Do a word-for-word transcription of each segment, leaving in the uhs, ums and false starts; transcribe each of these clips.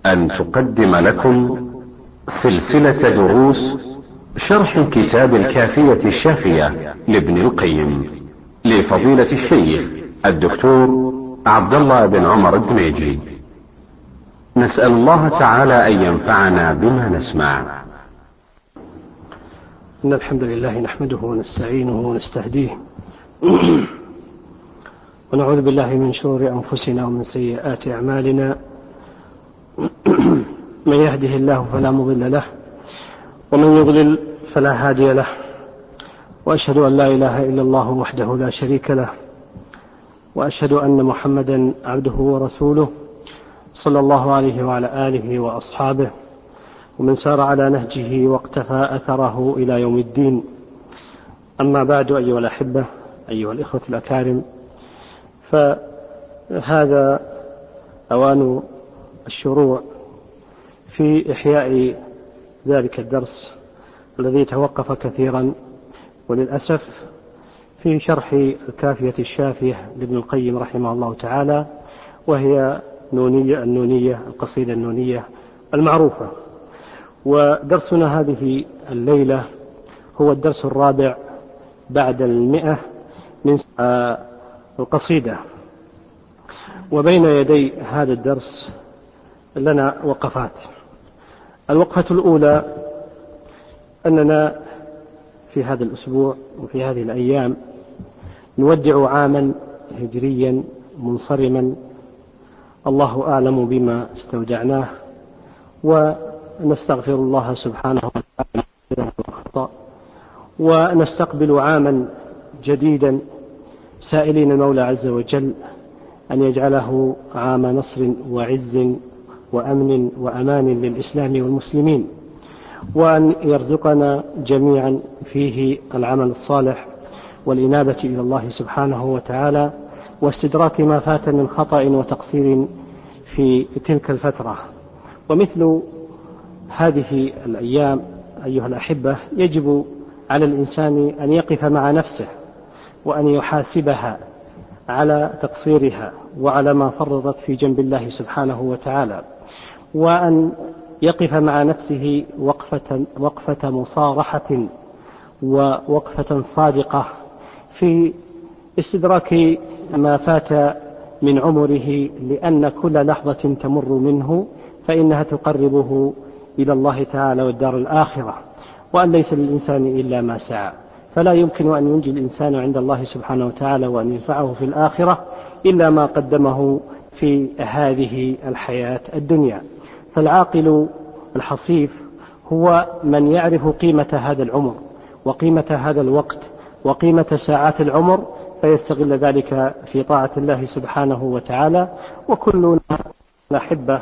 أن تقدم لكم سلسلة دروس شرح كتاب الكافية الشافية لابن القيم لفضيلة الشيخ الدكتور عبد الله بن عمر الدميجي. نسأل الله تعالى أن ينفعنا بما نسمع. إن الحمد لله نحمده ونستعينه ونستهديه ونعوذ بالله من شرور أنفسنا ومن سيئات أعمالنا. من يهده الله فلا مضل له ومن يضلل فلا هادي له، وأشهد أن لا إله إلا الله وحده لا شريك له، وأشهد أن محمدا عبده ورسوله صلى الله عليه وعلى آله وأصحابه ومن سار على نهجه واقتفى أثره إلى يوم الدين. أما بعد، أيها الأحبة، أيها الإخوة الأكارم، فهذا أوان الشروع في إحياء ذلك الدرس الذي توقف كثيرا وللأسف في شرح الكافية الشافية لابن القيم رحمه الله تعالى، وهي نونية النونية القصيدة النونية المعروفة. ودرسنا هذه الليلة هو الدرس الرابع بعد المئة من القصيدة. وبين يدي هذا الدرس لنا وقفات. الوقفة الأولى أننا في هذا الأسبوع وفي هذه الأيام نودع عاما هجريا منصرما الله أعلم بما استودعناه، ونستغفر الله سبحانه وتعالى من الخطأ، ونستقبل عاما جديدا سائلين المولى عز وجل أن يجعله عام نصر وعز وأمن وأمان للإسلام والمسلمين، وأن يرزقنا جميعا فيه العمل الصالح والإنابة إلى الله سبحانه وتعالى واستدراك ما فات من خطأ وتقصير في تلك الفترة. ومثل هذه الأيام أيها الأحبة يجب على الإنسان أن يقف مع نفسه وأن يحاسبها على تقصيرها وعلى ما فرطت في جنب الله سبحانه وتعالى، وأن يقف مع نفسه وقفة, وقفة مصارحة ووقفة صادقة في استدراك ما فات من عمره، لأن كل لحظة تمر منه فإنها تقربه إلى الله تعالى والدار الآخرة، وأن ليس للإنسان إلا ما سعى، فلا يمكن أن ينجي الإنسان عند الله سبحانه وتعالى وأن ينفعه في الآخرة إلا ما قدمه في هذه الحياة الدنيا. فالعاقل الحصيف هو من يعرف قيمة هذا العمر وقيمة هذا الوقت وقيمة ساعات العمر، فيستغل ذلك في طاعة الله سبحانه وتعالى. وكلنا نحب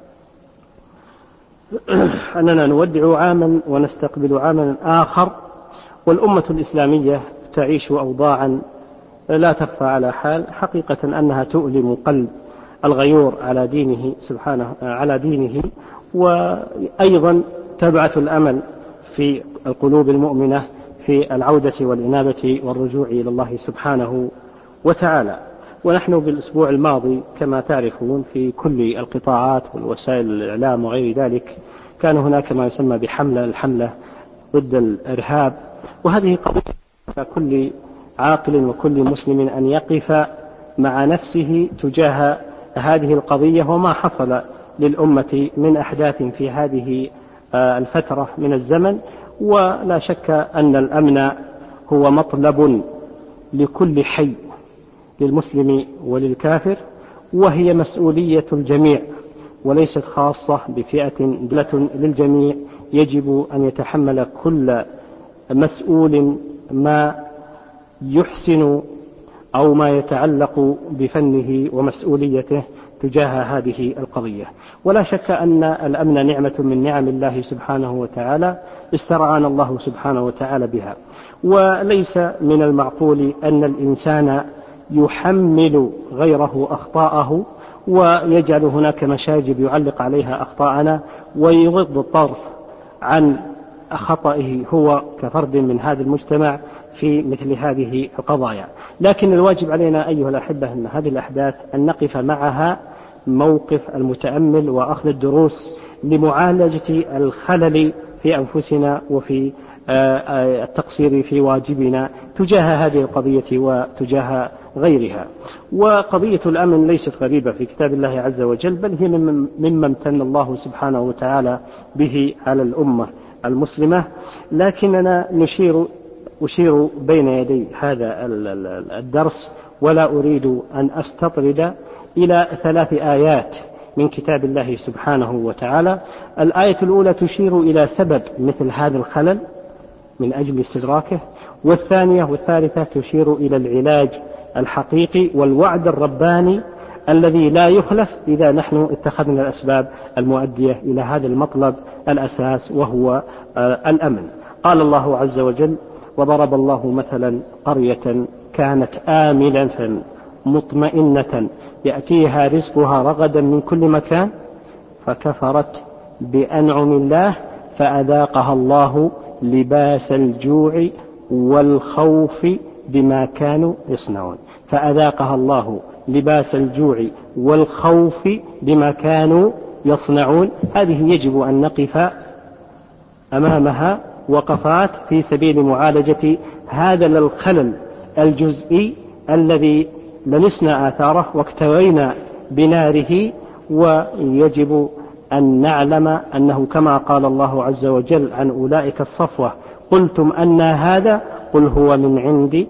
أننا نودع عاما ونستقبل عاما آخر، والأمة الإسلامية تعيش أوضاعا لا تخفى على حال حقيقة أنها تؤلم قلب الغيور على دينه سبحانه على دينه، وأيضا تبعث الأمل في القلوب المؤمنة في العودة والإنابة والرجوع إلى الله سبحانه وتعالى. ونحن بالأسبوع الماضي كما تعرفون في كل القطاعات والوسائل الإعلام وغير ذلك كان هناك ما يسمى بحملة الحملة ضد الإرهاب، وهذه قضية كل عاقل وكل مسلم أن يقف مع نفسه تجاه هذه القضية وما حصل للأمة من أحداث في هذه الفترة من الزمن. ولا شك أن الأمن هو مطلب لكل حي للمسلم وللكافر، وهي مسؤولية الجميع وليست خاصة بفئة، دولة للجميع. يجب أن يتحمل كل مسؤول ما يحسن أو ما يتعلق بفنه ومسؤوليته تجاه هذه القضية. ولا شك أن الأمن نعمة من نعم الله سبحانه وتعالى استرعانا الله سبحانه وتعالى بها، وليس من المعقول أن الإنسان يحمل غيره أخطاءه ويجعل هناك مشاجب يعلق عليها أخطاءنا ويغض الطرف عن خطئه هو كفرد من هذا المجتمع في مثل هذه القضايا. لكن الواجب علينا أيها الأحبة أن هذه الأحداث أن نقف معها موقف المتأمل وأخذ الدروس لمعالجة الخلل في أنفسنا وفي التقصير في واجبنا تجاه هذه القضية وتجاه غيرها. وقضية الأمن ليست غريبة في كتاب الله عز وجل، بل هي مما امتن الله سبحانه وتعالى به على الأمة المسلمة. لكننا نشير أشير بين يدي هذا الدرس ولا أريد أن أستطرد إلى ثلاث آيات من كتاب الله سبحانه وتعالى. الآية الأولى تشير إلى سبب مثل هذا الخلل من أجل استدراكه، والثانية والثالثة تشير إلى العلاج الحقيقي والوعد الرباني الذي لا يخلف إذا نحن اتخذنا الأسباب المؤدية إلى هذا المطلب الأساس وهو الأمن. قال الله عز وجل: وضرب الله مثلا قرية كانت آمنة مطمئنة يأتيها رزقها رغدا من كل مكان فكفرت بأنعم الله فأذاقها الله لباس الجوع والخوف بما كانوا يصنعون. فأذاقها الله لباس الجوع والخوف بما كانوا يصنعون. هذه يجب أن نقف أمامها وقفات في سبيل معالجة هذا الخلل الجزئي الذي لمسنا آثاره واكتوينا بناره. ويجب أن نعلم أنه كما قال الله عز وجل عن أولئك الصفوة: قلتم أن هذا قل هو من عند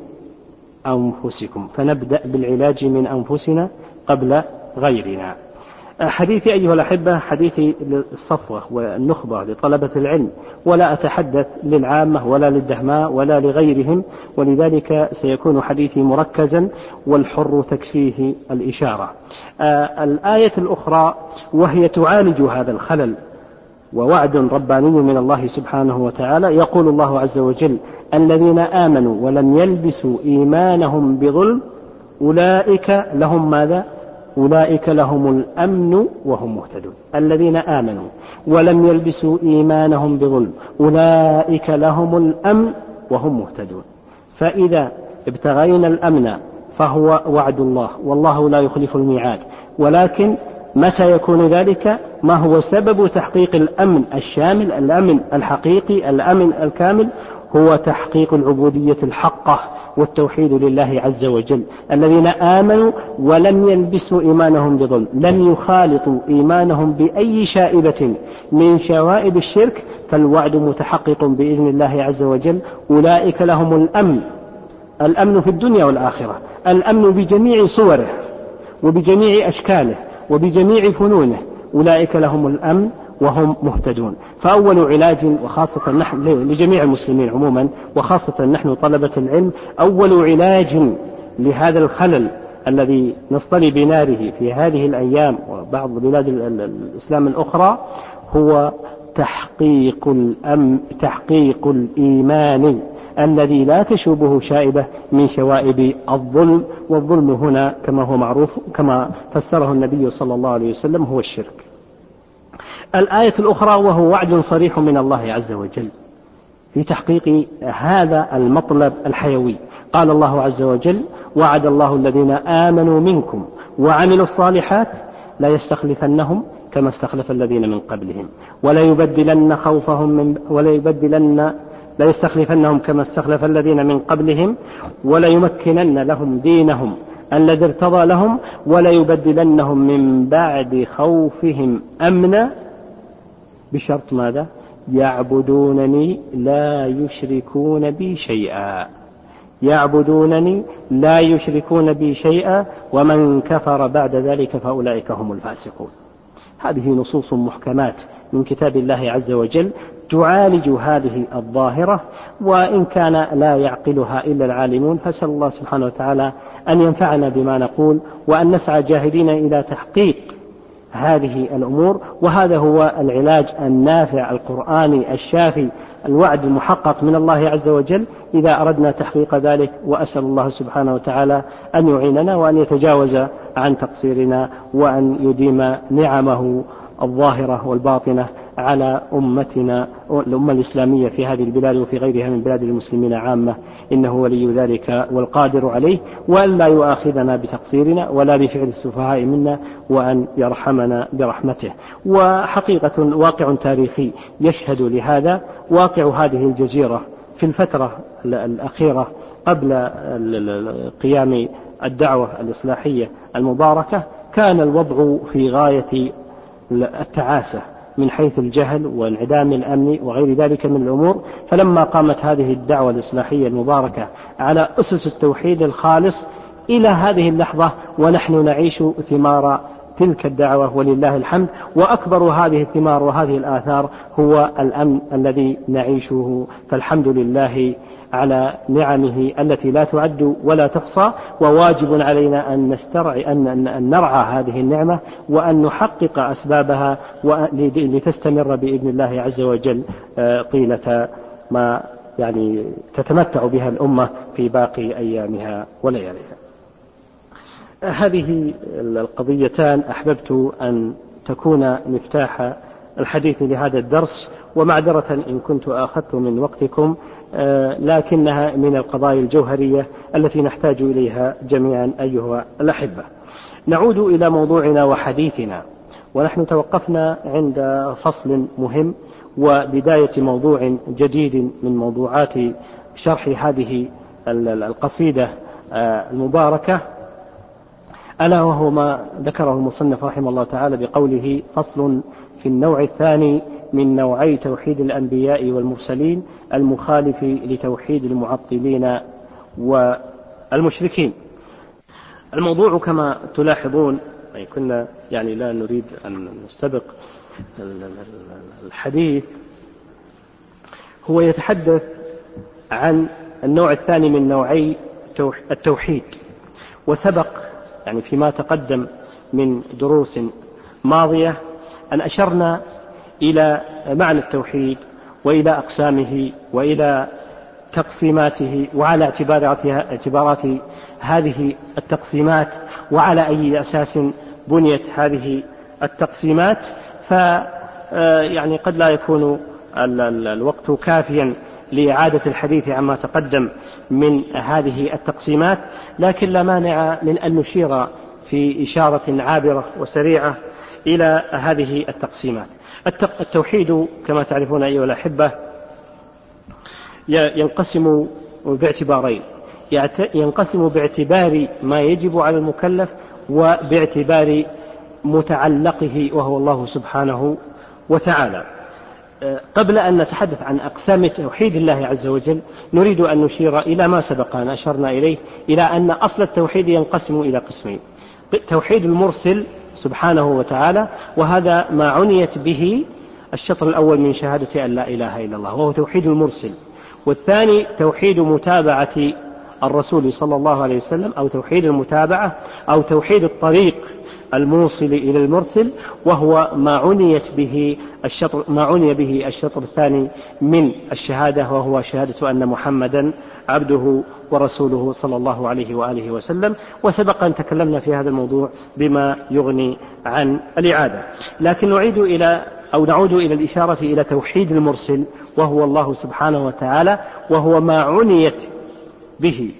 أنفسكم. فنبدأ بالعلاج من أنفسنا قبل غيرنا. حديثي أيها الأحبة حديثي للصفوة والنخبة لطلبة العلم، ولا أتحدث للعامة ولا للدهماء ولا لغيرهم، ولذلك سيكون حديثي مركزا والحر تكفيه الإشارة. آه الآية الأخرى وهي تعالج هذا الخلل ووعد رباني من الله سبحانه وتعالى. يقول الله عز وجل: الذين آمنوا ولم يلبسوا إيمانهم بظلم أولئك لهم ماذا؟ أولئك لهم الأمن وهم مهتدون. الذين آمنوا ولم يلبسوا إيمانهم بظلم أولئك لهم الأمن وهم مهتدون. فإذا ابتغينا الأمن فهو وعد الله، والله لا يخلف الميعاد. ولكن متى يكون ذلك؟ ما هو سبب تحقيق الأمن الشامل، الأمن الحقيقي، الأمن الكامل؟ هو تحقيق العبودية الحقة والتوحيد لله عز وجل. الذين آمنوا ولم يلبسوا إيمانهم بظلم، لم يخالطوا إيمانهم بأي شائبة من شوائب الشرك، فالوعد متحقق بإذن الله عز وجل. أولئك لهم الأمن، الأمن في الدنيا والآخرة، الأمن بجميع صوره وبجميع أشكاله وبجميع فنونه. أولئك لهم الأمن وهم مهتدون. فأول علاج، وخاصة نحن لجميع المسلمين عموما وخاصة نحن طلبة العلم، أول علاج لهذا الخلل الذي نصطلي بناره في هذه الأيام وبعض بلاد الإسلام الأخرى هو تحقيق الأمن، تحقيق الإيمان الذي لا تشوبه شائبة من شوائب الظلم. والظلم هنا كما هو معروف كما فسره النبي صلى الله عليه وسلم هو الشرك. الآية الأخرى وهو وعد صريح من الله عز وجل في تحقيق هذا المطلب الحيوي. قال الله عز وجل: وعد الله الذين آمنوا منكم وعملوا الصالحات لا يستخلفنهم كما استخلف الذين من قبلهم ولا يبدلن خوفهم من ولا يبدلن لا يستخلفنهم كما استخلف الذين من قبلهم ولا يمكنن لهم دينهم الذي ارتضى لهم ولا يبدلنهم من بعد خوفهم أمنا بشرط ماذا؟ يعبدونني لا يشركون بي شيئا. يعبدونني لا يشركون بي شيئا ومن كفر بعد ذلك فأولئك هم الفاسقون. هذه نصوص محكمات من كتاب الله عز وجل تعالج هذه الظاهرة، وإن كان لا يعقلها إلا العالمون، فسأل الله سبحانه وتعالى أن ينفعنا بما نقول وأن نسعى جاهدين إلى تحقيق هذه الأمور. وهذا هو العلاج النافع القرآني الشافي، الوعد المحقق من الله عز وجل إذا أردنا تحقيق ذلك. وأسأل الله سبحانه وتعالى أن يعيننا وأن يتجاوز عن تقصيرنا وأن يديم نعمه الظاهرة والباطنة على أمتنا الأمة الإسلامية في هذه البلاد وفي غيرها من بلاد المسلمين عامة، إنه ولي ذلك والقادر عليه، وأن لا يؤاخذنا بتقصيرنا ولا بفعل السفهاء منا، وأن يرحمنا برحمته. وحقيقة واقع تاريخي يشهد لهذا، واقع هذه الجزيرة في الفترة الأخيرة قبل قيام الدعوة الإصلاحية المباركة كان الوضع في غاية التعاسة من حيث الجهل وانعدام الأمن وغير ذلك من الأمور. فلما قامت هذه الدعوة الإصلاحية المباركة على أسس التوحيد الخالص إلى هذه اللحظة ونحن نعيش ثمار تلك الدعوة ولله الحمد. وأكبر هذه الثمار وهذه الآثار هو الأمن الذي نعيشه، فالحمد لله على نعمه التي لا تعد ولا تحصى، وواجب علينا أن نسترعي أن نرعى هذه النعمة وأن نحقق أسبابها لتستمر بإذن الله عز وجل طيلة ما يعني تتمتع بها الأمة في باقي أيامها ولياليها. هذه القضيتان أحببت أن تكون مفتاح الحديث لهذا الدرس، ومعذرة إن كنت أخذت من وقتكم، لكنها من القضايا الجوهرية التي نحتاج إليها جميعا أيها الأحبة. نعود إلى موضوعنا وحديثنا، ونحن توقفنا عند فصل مهم وبداية موضوع جديد من موضوعات شرح هذه القصيدة المباركة، ألا وهو ما ذكره المصنف رحمه الله تعالى بقوله: فصل في النوع الثاني من نوعي توحيد الأنبياء والمرسلين المخالف لتوحيد المعطلين والمشركين. الموضوع كما تلاحظون، أي كنا يعني لا نريد أن نستبق الحديث، هو يتحدث عن النوع الثاني من نوعي التوحيد. وسبق يعني فيما تقدم من دروس ماضية أن أشرنا إلى معنى التوحيد وإلى أقسامه وإلى تقسيماته وعلى اعتبارات هذه التقسيمات وعلى أي أساس بنيت هذه التقسيمات. ف يعني قد لا يكون الوقت كافيا لإعادة الحديث عما تقدم من هذه التقسيمات، لكن لا مانع من أن نشير في إشارة عابرة وسريعة إلى هذه التقسيمات. التوحيد كما تعرفون أيها الأحبة ينقسم باعتبارين: ينقسم باعتبار ما يجب على المكلف، وباعتبار متعلقه وهو الله سبحانه وتعالى. قبل أن نتحدث عن أقسام توحيد الله عز وجل نريد أن نشير إلى ما سبق أن أشرنا إليه، إلى أن أصل التوحيد ينقسم إلى قسمين: توحيد المرسل سبحانه وتعالى، وهذا ما عنيت به الشطر الأول من شهادة أن لا إله إلا الله، وهو توحيد المرسل. والثاني توحيد متابعة الرسول صلى الله عليه وسلم، أو توحيد المتابعة، أو توحيد الطريق الموصل إلى المرسل، وهو ما عنيت به الشطر ما عني به الشطر الثاني من الشهادة، وهو شهادة أن محمدا عبده ورسوله صلى الله عليه وآله وسلم. وسبق أن تكلمنا في هذا الموضوع بما يغني عن الإعادة، لكن نعيد إلى أو نعود إلى الإشارة إلى توحيد المرسل، وهو الله سبحانه وتعالى، وهو ما عنيت به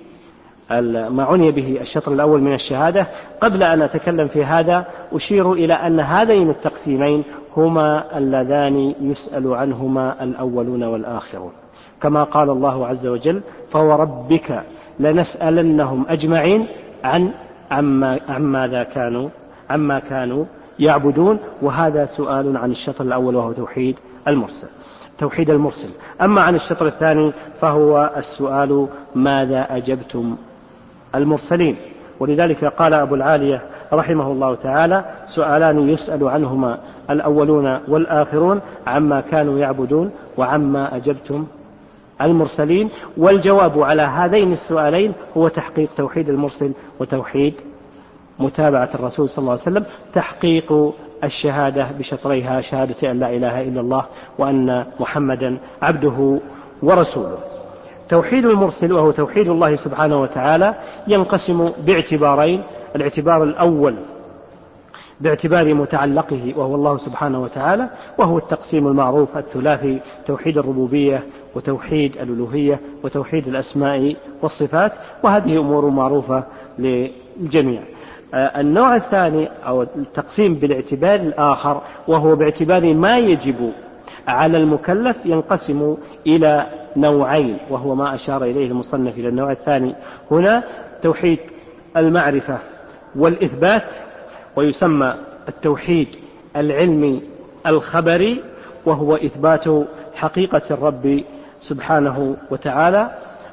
ما عني به الشطر الأول من الشهادة. قبل أن أتكلم في هذا أشير إلى أن هذين التقسيمين هما اللذان يسأل عنهما الأولون والآخرون، كما قال الله عز وجل: فوربك لنسألنهم أجمعين عن عما عما كانوا عما كانوا يعبدون. وهذا سؤال عن الشطر الأول وهو توحيد المرسل توحيد المرسل. أما عن الشطر الثاني فهو السؤال: ماذا أجبتم المرسلين؟ ولذلك قال أبو العالية رحمه الله تعالى: سؤالان يسأل عنهما الأولون والآخرون، عما كانوا يعبدون وعما أجبتم المرسلين. والجواب على هذين السؤالين هو تحقيق توحيد المرسل وتوحيد متابعة الرسول صلى الله عليه وسلم، تحقيق الشهادة بشطريها: شهادة أن لا إله إلا الله وأن محمدا عبده ورسوله. توحيد المرسل وهو توحيد الله سبحانه وتعالى ينقسم باعتبارين: الاعتبار الأول باعتبار متعلقه وهو الله سبحانه وتعالى، وهو التقسيم المعروف الثلاثي: توحيد الربوبية وتوحيد الألوهية وتوحيد الأسماء والصفات، وهذه أمور معروفة للجميع. النوع الثاني أو التقسيم بالاعتبار الآخر، وهو باعتبار ما يجب على المكلف، ينقسم إلى نوعين، وهو ما أشار إليه المصنف إلى النوع الثاني هنا: توحيد المعرفة والإثبات، ويسمى التوحيد العلمي الخبري، وهو إثبات حقيقة الرب سبحانه وتعالى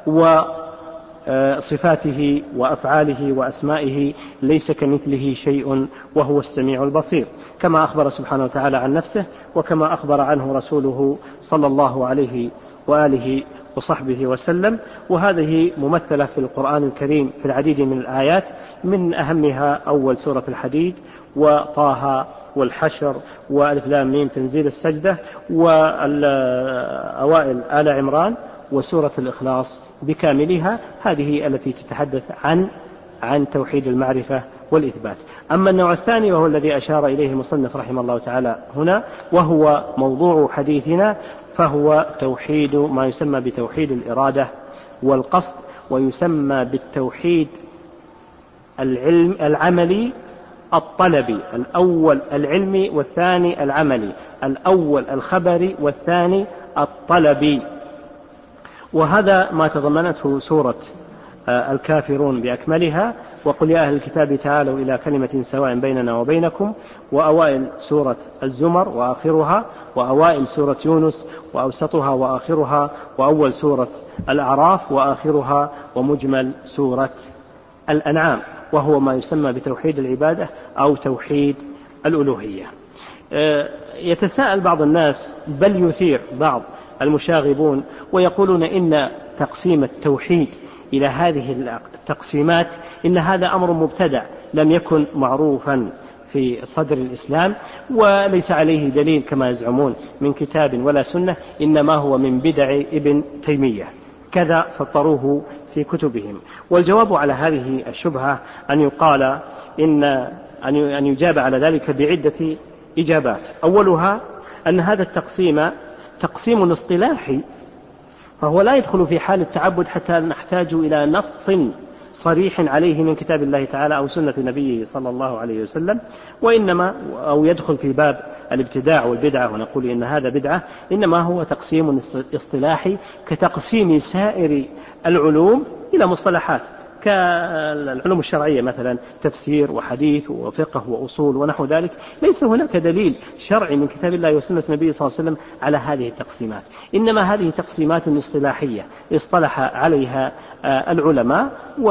وصفاته وأفعاله وأسمائه، ليس كمثله شيء وهو السميع البصير، كما أخبر سبحانه وتعالى عن نفسه، وكما أخبر عنه رسوله صلى الله عليه وآله وصحبه وسلم. وهذه ممثلة في القرآن الكريم في العديد من الآيات، من أهمها أول سورة الحديد وطه والحشر وألف لام ميم تنزيل السجدة وأوائل آل عمران وسورة الإخلاص بكاملها، هذه التي تتحدث عن عن توحيد المعرفة والإثبات. أما النوع الثاني وهو الذي أشار إليه المصنف رحمه الله تعالى هنا، وهو موضوع حديثنا، فهو توحيد ما يسمى بتوحيد الإرادة والقصد، ويسمى بالتوحيد العلم العملي الطلبي، الأول العلمي والثاني العملي، الأول الخبري والثاني الطلبي. وهذا ما تضمنته سورة الكافرون بأكملها، وقل يا أهل الكتاب تعالوا إلى كلمة سواء بيننا وبينكم، وأوائل سورة الزمر وآخرها، وأوائل سورة يونس وأوسطها وآخرها، وأول سورة الأعراف وآخرها، ومجمل سورة الأنعام، وهو ما يسمى بتوحيد العبادة أو توحيد الألوهية. يتساءل بعض الناس، بل يثير بعض المشاغبون ويقولون إن تقسيم التوحيد إلى هذه التقسيمات إن هذا أمر مبتدع لم يكن معروفا في صدر الإسلام، وليس عليه دليل كما يزعمون من كتاب ولا سنة، إنما هو من بدع ابن تيمية، كذا سطروه في كتبهم. والجواب على هذه الشبهة أن يقال إن أن يجاب على ذلك بعدة إجابات. أولها أن هذا التقسيم تقسيم اصطلاحي، فهو لا يدخل في حال التعبد حتى نحتاج إلى نص صريح عليه من كتاب الله تعالى أو سنة نبيه صلى الله عليه وسلم، وإنما أو يدخل في باب الابتداع والبدعة ونقول إن هذا بدعة، إنما هو تقسيم اصطلاحي كتقسيم سائر العلوم إلى مصطلحات كالعلوم الشرعية، مثلا تفسير وحديث وفقه وأصول ونحو ذلك. ليس هناك دليل شرعي من كتاب الله وسنة النبي صلى الله عليه وسلم على هذه التقسيمات، إنما هذه تقسيمات اصطلاحية اصطلح عليها العلماء، و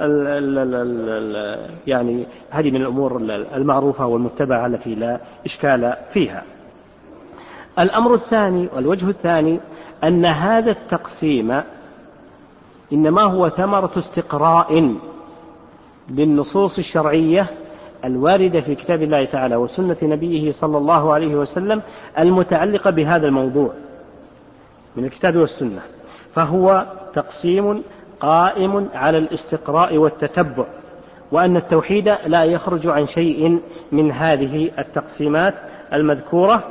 يعني هذه من الأمور المعروفة والمتبعة التي لا إشكال فيها. الأمر الثاني والوجه الثاني أن هذا التقسيم إنما هو ثمرة استقراء للنصوص الشرعية الواردة في كتاب الله تعالى وسنة نبيه صلى الله عليه وسلم المتعلقة بهذا الموضوع من الكتاب والسنة، فهو تقسيم قائم على الاستقراء والتتبع، وأن التوحيد لا يخرج عن شيء من هذه التقسيمات المذكورة،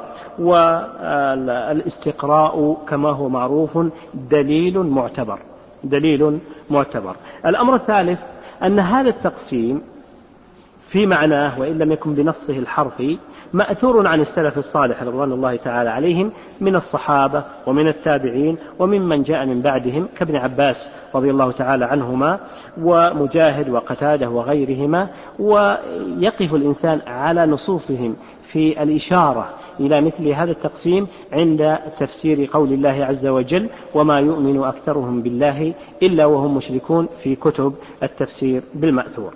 والاستقراء كما هو معروف دليل معتبر دليل معتبر. الأمر الثالث أن هذا التقسيم في معناه وإن لم يكن بنصه الحرفي مأثور عن السلف الصالح رضوان الله تعالى عليهم من الصحابة ومن التابعين وممن جاء من بعدهم كابن عباس رضي الله تعالى عنهما ومجاهد وقتاده وغيرهما، ويقف الإنسان على نصوصهم في الإشارة إلى مثل هذا التقسيم عند تفسير قول الله عز وجل: وما يؤمن أكثرهم بالله إلا وهم مشركون، في كتب التفسير بالمأثور.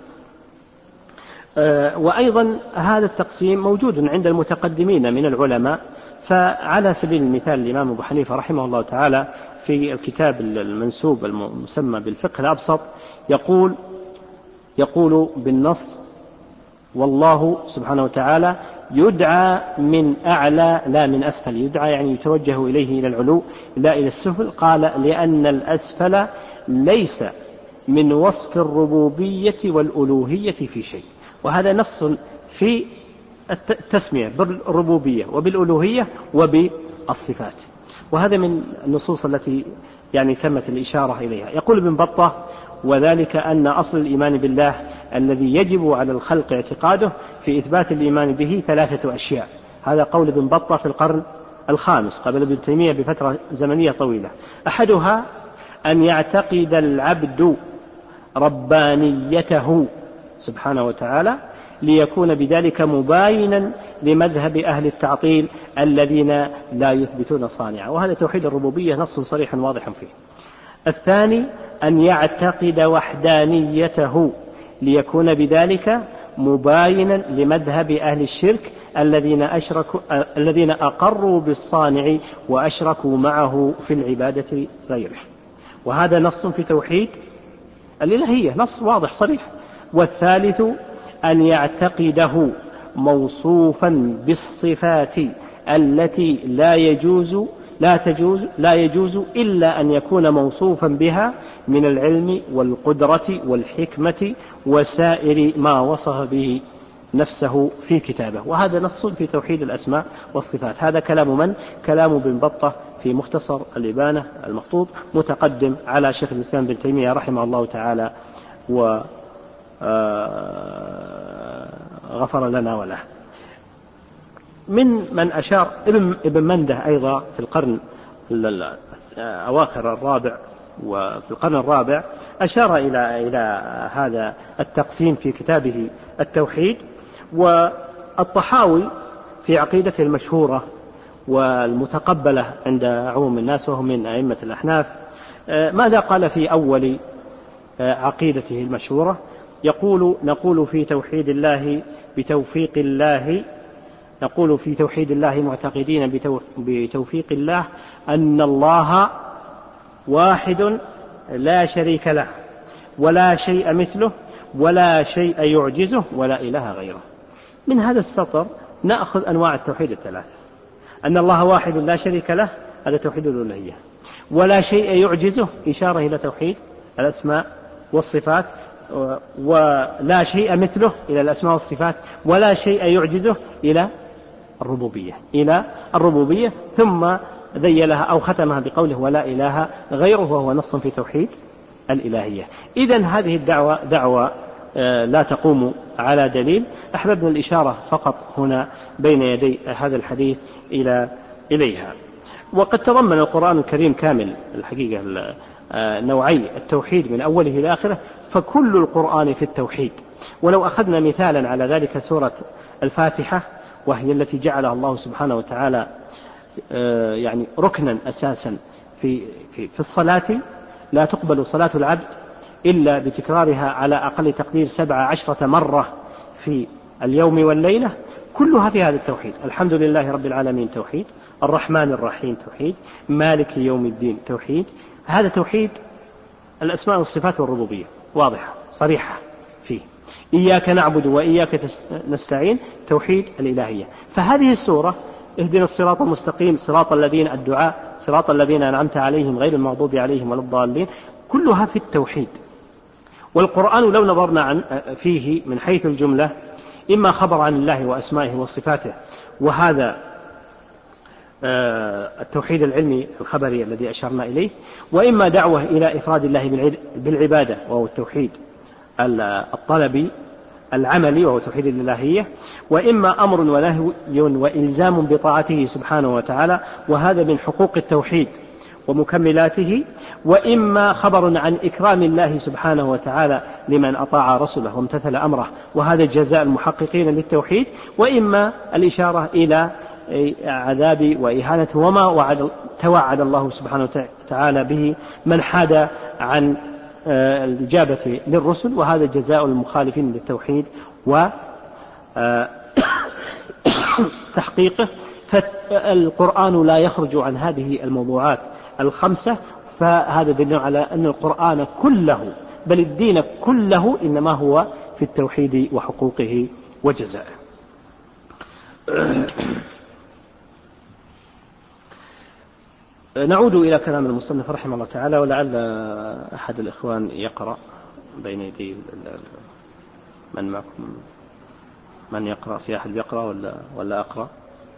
وأيضا هذا التقسيم موجود عند المتقدمين من العلماء، فعلى سبيل المثال الإمام أبو حنيفة رحمه الله تعالى في الكتاب المنسوب المسمى بالفقه الأبسط يقول يقول بالنص: والله سبحانه وتعالى يدعى من أعلى لا من أسفل، يدعى يعني يتوجه إليه إلى العلو لا إلى السفل. قال: لأن الأسفل ليس من وصف الربوبية والألوهية في شيء. وهذا نص في التسمية بالربوبية وبالألوهية وبالصفات. وهذا من النصوص التي يعني تمت الإشارة إليها. يقول ابن بطة: وذلك أن أصل الإيمان بالله الذي يجب على الخلق اعتقاده في إثبات الإيمان به ثلاثة أشياء. هذا قول ابن بطة في القرن الخامس قبل ابن تيمية بفترة زمنية طويلة. أحدها أن يعتقد العبد ربانيته سبحانه وتعالى ليكون بذلك مباينا لمذهب أهل التعطيل الذين لا يثبتون صانعا، وهذا توحيد الربوبية نص صريح واضح فيه. الثاني أن يعتقد وحدانيته ليكون بذلك مباينا لمذهب أهل الشرك الذين أشركوا الذين أقروا بالصانع وأشركوا معه في العبادة غيره، وهذا نص في توحيد الإلهية، نص واضح صريح. والثالث أن يعتقده موصوفا بالصفات التي لا يجوز لا تجوز لا يجوز إلا أن يكون موصوفا بها من العلم والقدرة والحكمة وسائر ما وصف به نفسه في كتابه، وهذا نص في توحيد الأسماء والصفات. هذا كلام من؟ كلام ابن بطة في مختصر الإبانة المخطوط، متقدم على شيخ الإسلام ابن تيمية رحمه الله تعالى وغفر لنا وله. من من أشار ابن منده أيضا في القرن أواخر الرابع وفي القرن الرابع أشار إلى إلى هذا التقسيم في كتابه التوحيد. والطحاوي في عقيدته المشهورة والمتقبلة عند عموم الناس وهم من أئمة الأحناف ماذا قال في أول عقيدته المشهورة؟ يقول: نقول في توحيد الله بتوفيق الله نقول في توحيد الله معتقدين بتوفيق الله أن الله واحد لا شريك له ولا شيء مثله ولا شيء يعجزه ولا إله غيره. من هذا السطر نأخذ أنواع التوحيد الثلاثة: أن الله واحد لا شريك له، هذا توحيد الألوهية، ولا شيء يعجزه إشارة إلى توحيد الأسماء والصفات، ولا شيء مثله إلى الأسماء والصفات، ولا شيء يعجزه إلى الربوبية إلى الربوبية ثم ذيلها أو ختمها بقوله: ولا إله غيره، وهو نص في توحيد الإلهية. إذن هذه الدعوة دعوة لا تقوم على دليل. أحببنا الإشارة فقط هنا بين يدي هذا الحديث إلى إليها. وقد تضمن القرآن الكريم كامل الحقيقة نوعي التوحيد من أوله إلى آخره، فكل القرآن في التوحيد. ولو أخذنا مثالا على ذلك سورة الفاتحة، وهي التي جعلها الله سبحانه وتعالى يعني ركنا أساسا في في في الصلاة، لا تقبل صلاة العبد إلا بتكرارها على أقل تقدير سبع عشرة مرة في اليوم والليلة، كلها في هذا التوحيد. الحمد لله رب العالمين توحيد، الرحمن الرحيم توحيد، مالك يوم الدين توحيد. هذا توحيد الأسماء والصفات والربوبية واضحة صريحة فيه. إياك نعبد وإياك نستعين توحيد الإلهية. فهذه السورة اهدنا الصراط المستقيم صراط الذين الدعاء صراط الذين أنعمت عليهم غير المغضوب عليهم ولا الضالين، كلها في التوحيد. والقرآن لو نظرنا عن فيه من حيث الجملة إما خبر عن الله وأسمائه وصفاته، وهذا التوحيد العلمي الخبري الذي أشرنا إليه، وإما دعوة إلى إفراد الله بالعبادة وهو التوحيد الطلبي العملي وهو توحيد الإلهية، وإما أمر ونهي وإلزام بطاعته سبحانه وتعالى، وهذا من حقوق التوحيد ومكملاته، وإما خبر عن إكرام الله سبحانه وتعالى لمن أطاع رسله وامتثل أمره، وهذا جزاء المحققين للتوحيد، وإما الإشارة إلى عذاب وإهانة وما وعد توعد الله سبحانه وتعالى به من حاد عن الإجابة للرسل، وهذا جزاء المخالفين للتوحيد وتحقيقه. فالقرآن لا يخرج عن هذه الموضوعات الخمسة، فهذا دليل على أن القرآن كله بل الدين كله إنما هو في التوحيد وحقوقه وجزائه. نعود إلى كلام المصنف رحمه الله تعالى، ولعل أحد الإخوان يقرأ بين يدي من معكم. من يقرأ؟ في أحد يقرأ ولا, ولا أقرأ؟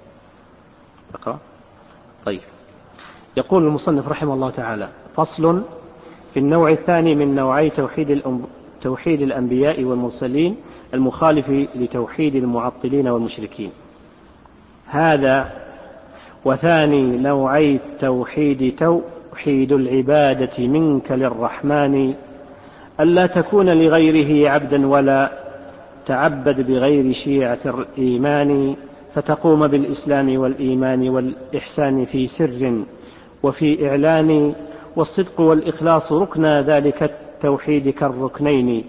أقرأ؟ طيب. يقول المصنف رحمه الله تعالى: فصل في النوع الثاني من نوعي توحيد, الأم... توحيد الأنبياء والمرسلين المخالف لتوحيد المعطلين والمشركين. هذا وثاني نوعي التوحيد توحيد العبادة منك للرحمن، ألا تكون لغيره عبدا ولا تعبد بغير شيعة الإيمان، فتقوم بالإسلام والإيمان والإحسان في سر وفي إعلان، والصدق والإخلاص ركنا ذلك التوحيد كالركنين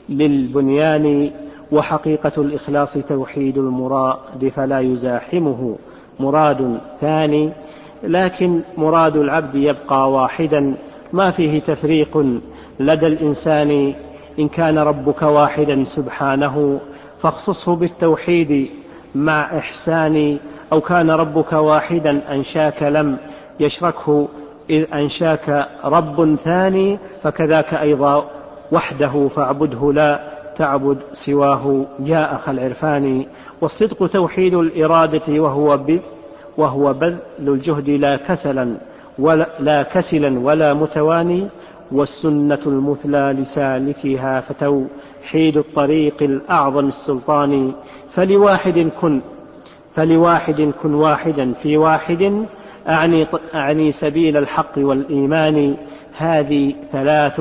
للبنيان، وحقيقة الإخلاص توحيد المراد فلا يزاحمه مراد ثاني، لكن مراد العبد يبقى واحدا ما فيه تفريق لدى الإنسان، إن كان ربك واحدا سبحانه فاخصصه بالتوحيد مع إحسان، أو كان ربك واحدا أنشاك لم يشركه إذ أنشاك رب ثاني، فكذاك أيضا وحده فاعبده لا تعبد سواه يا أخ العرفان. والصدق توحيد الإرادة وهو ب وهو بذل الجهد لا كسلا ولا, لا كسلا ولا متواني، والسنة المثلى لسالكها فتوحيد الطريق الأعظم السلطان، فلواحد كن فلواحد كن واحدا في واحد، أعني, أعني سبيل الحق والإيمان، هذه ثلاث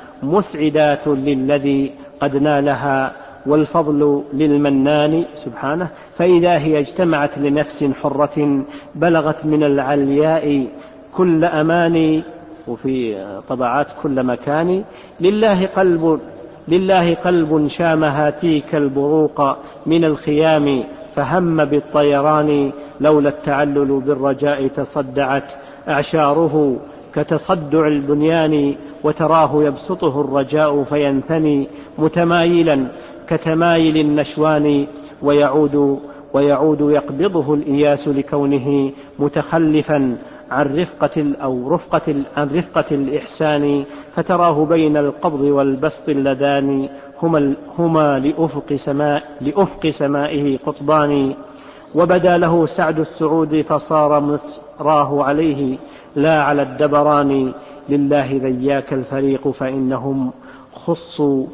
مسعدات للذي قد نالها، والفضل للمنان سبحانه، فإذا هي اجتمعت لنفس حرة بلغت من العلياء كل أمان، وفي طبعات كل مكان، لله قلب لله قلب شام هاتيك البروق من الخيام، فهم بالطيران لولا التعلل بالرجاء تصدعت أعشاره كتصدع البنيان، وتراه يبسطه الرجاء فينثني متمايلا كتمايل النشوان، ويعود ويعود يقبضه الإياس لكونه متخلفا عن رفقة أو رفقة عن رفقة الإحسان، فتراه بين القبض والبسط اللذان هما, هما لأفق, سماء لأفق سمائه قطبان، وبدا له سعد السعود فصار مسراه عليه لا على الدبران، لله ذياك الفريق فإنهم خصوا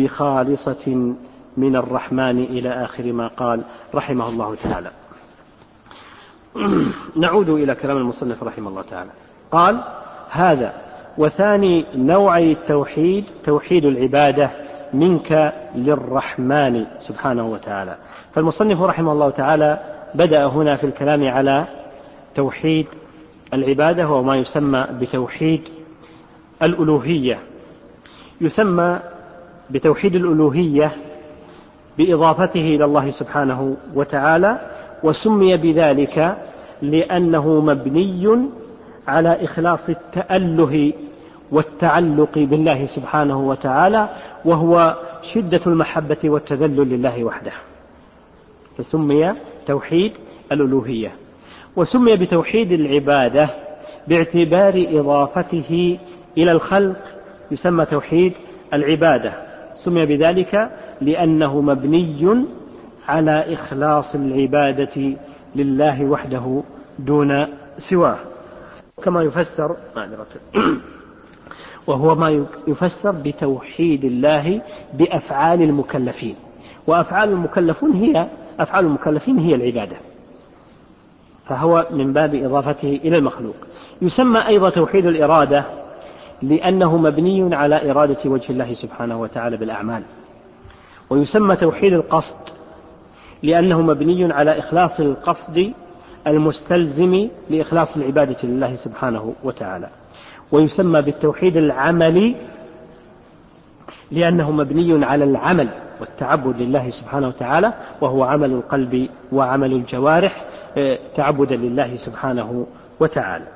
بخالصة من الرحمن، إلى آخر ما قال رحمه الله تعالى. نعود إلى كلام المصنف رحمه الله تعالى. قال: هذا وثاني نوعي التوحيد توحيد العبادة منك للرحمن سبحانه وتعالى. فالمصنف رحمه الله تعالى بدأ هنا في الكلام على توحيد العبادة، وهو ما يسمى بتوحيد الألوهية. يسمى بتوحيد الألوهية بإضافته إلى الله سبحانه وتعالى، وسمي بذلك لأنه مبني على إخلاص التأله والتعلق بالله سبحانه وتعالى، وهو شدة المحبة والتذلل لله وحده، فسمي توحيد الألوهية. وسمي بتوحيد العبادة باعتبار إضافته إلى الخلق، يسمى توحيد العبادة، سمي بذلك لأنه مبني على إخلاص العبادة لله وحده دون سواه، كما يفسر وهو ما يفسر بتوحيد الله بأفعال المكلفين، وأفعال المكلفون هي أفعال المكلفين هي العبادة، فهو من باب إضافته إلى المخلوق. يسمى أيضا توحيد الإرادة لأنه مبني على إرادة وجه الله سبحانه وتعالى بالأعمال. ويسمى توحيد القصد لأنه مبني على إخلاص القصد المستلزم لإخلاص العبادة لله سبحانه وتعالى. ويسمى بالتوحيد العملي لأنه مبني على العمل والتعبد لله سبحانه وتعالى، وهو عمل القلب وعمل الجوارح تعبدا لله سبحانه وتعالى.